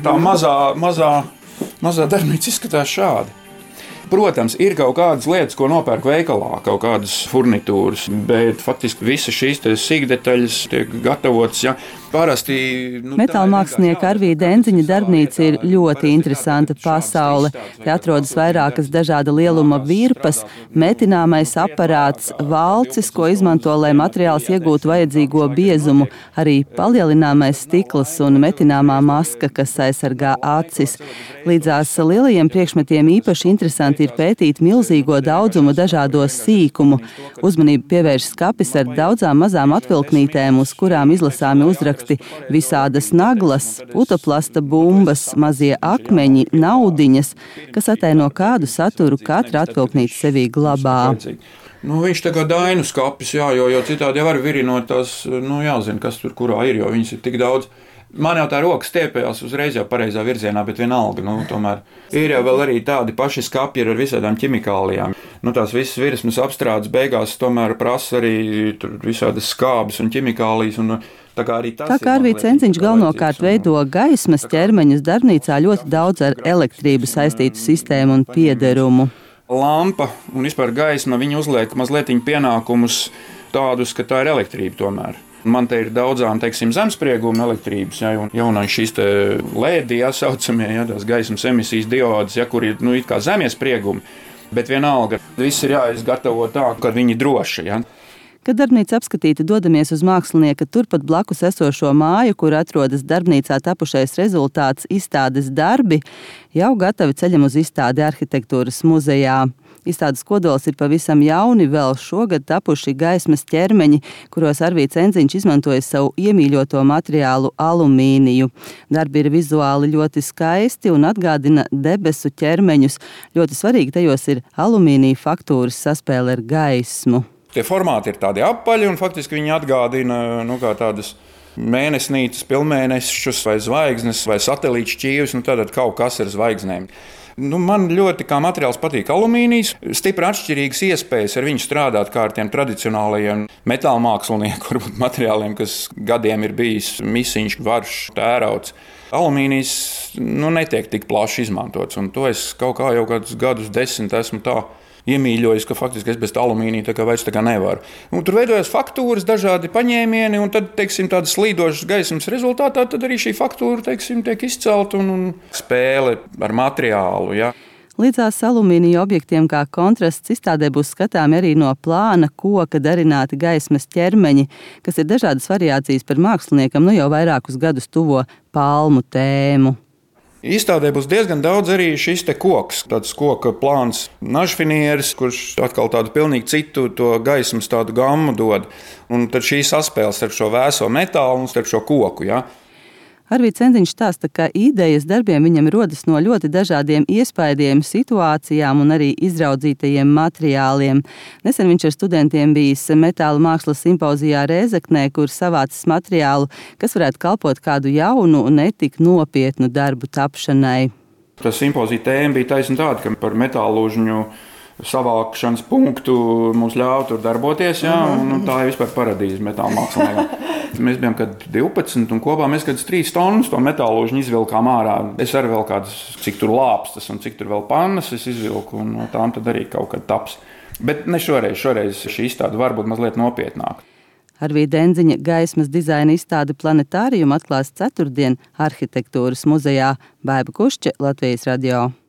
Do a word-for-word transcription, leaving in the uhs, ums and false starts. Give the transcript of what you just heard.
Tā mazā, mazā, mazā darbnīca izskatās šādi. Protams, ir kaut kādas lietas, ko nopērk veikalā, kaut kādas furnitūras, bet faktiski visas šīs sīkdetaļas tiek gatavotas. Ja. Parasti, nu, Metālmākslinieka Arvīda Enziņa darbnīca ir ļoti interesanta pasaule. Te atrodas vairākas dažāda lieluma virpas, metināmais aparāts, valcis, ko izmanto, lai materiāls iegūtu vajadzīgo biezumu, arī palielināmais stikls un metināmā maska, kas aizsargā acis. Līdzās lielajiem priekšmetiem īpaši interesanti ir pētīt milzīgo daudzumu dažādo sīkumu. Uzmanību pievērš skapis ar daudzām mazām atvilknītēm, uz kurām izlasāmi uzraksti visādas naglas, utoplasta bumbas, mazie akmeņi, naudiņas, kas ataino kādu saturu katra atvilknīte sevī glabā. Nu, viņš tā kā dainu skapis, jā, jo, jo citādi jau var virinot tās, nu jāzina, kas tur kurā ir, jo viņas ir tik daudz. Man jau tā roka stiepējās uzreiz jau pareizā virzienā, bet vienalga, nu, tomēr ir jau vēl arī tādi paši skapji ar visādām ķimikālijām. Nu, tās visas virsmas apstrādes beigās tomēr prasa arī tur visādas skābes un ķimikālijas. Un, tā kā arī tas tā kā Arvīds Enziņš galvenokārt veido gaismas ķermeņus, darbnīcā ļoti daudz ar elektrību saistītu sistēmu un piederumu. Lampa un vispār gaisma, viņi uzliek mazliet pienākumus tādus, ka tā ir elektrība tomēr. Man te ir daudzām, teiksim, zemsprieguma elektrības, ja, un jaunais šīs te lēdi, ja, saucamie, ja, tās gaismas emisijas diodas, ja, kur ir, nu, it kā zemie spriegumi, bet vienalga, viss ir jāizgatavo tā, ka viņi droši, ja. Kad darbnīca apskatīta, dodamies uz mākslinieka turpat blakus esošo māju, kur atrodas darbnīcā tapušais rezultāts izstādes darbi, jau gatavi ceļam uz izstādi arhitektūras muzejā. Izstādes kodols ir pavisam jauni, vēl šogad tapuši gaismas ķermeņi, kuros Arvīds Enziņš izmantoja savu iemīļoto materiālu alumīniju. Darbi ir vizuāli ļoti skaisti un atgādina debesu ķermeņus. Ļoti svarīgi tajos ir alumīnija faktūras saspēle ar gaismu. Tie formāti ir tādi apaļi un faktiski viņi atgādina, nu, kā tādas mēnesnītes, pilnmēnešus vai zvaigznes vai satelītu šķīvis, nu, tātad kaut kas ar zvaigznēm. Nu, man ļoti kā materiāls patīk alumīnijs. Stipri atšķirīgas iespējas ar viņu strādāt kā ar tiem tradicionālajiem metālmākslinieku varbūt materiāliem, kas gadiem ir bijis misiņš, varš, tērauds. Alumīnijs nu, netiek tik plaši izmantots, un to es kaut kā jau kādus gadus desmit esmu tā iemīļojis, ka faktiski es bez alumīnija tā kā vairs tā kā nevaru. Un tur veidojas faktūras, dažādi paņēmieni, un tad, teiksim, tādas slīdošas gaismas rezultātā, tad arī šī faktūra, teiksim, tiek izcelta un, un spēle ar materiālu, ja. Līdzās alumīnija objektiem kā kontrasts izstādē būs skatāmi arī no plāna koka darināti gaismas ķermeņi, kas ir dažādas variācijas par māksliniekam, nu jau vairākus gadus tuvo palmu tēmu. Izstādē būs diezgan daudz arī šis te koks, tāds koka plāns našfinieris, kurš atkal tādu pilnīgi citu to gaismas tādu gammu dod. Un tad šī saspēles starp šo vēso metālu un starp šo koku, ja. Arvīds Enziņš stāsta, ka idejas darbiem viņam rodas no ļoti dažādiem iespaidiem, situācijām un arī izraudzītajiem materiāliem. Nesen viņš ar studentiem bijis metāla mākslas simpozijā Rēzeknē, kur savācis materiālu, kas varētu kalpot kādu jaunu un netik nopietnu darbu tapšanai. Tas simpozija tēma bija taisni tāda, ka par metālūžņu savākšanas punktu mums ļauj tur darboties, ja, un, un tā ir vispār paradīze metāla māksliniekam. Mēs bijām kad divpadsmit, un kopā mēs kādas trīs tonnas to metālūžņu izvilkām ārā. Es arī vēl kādas, cik tur lāpstas un cik tur vēl pannas es izvilku, un no tām tad arī kaut kad taps. Bet ne šoreiz, šoreiz šī izstāde varbūt mazliet nopietnāk. Arvīda Enziņa gaismas dizaina izstāde Planetārijum atklās ceturtdien arhitektūras muzejā. Baiba Kušķe, Latvijas radio.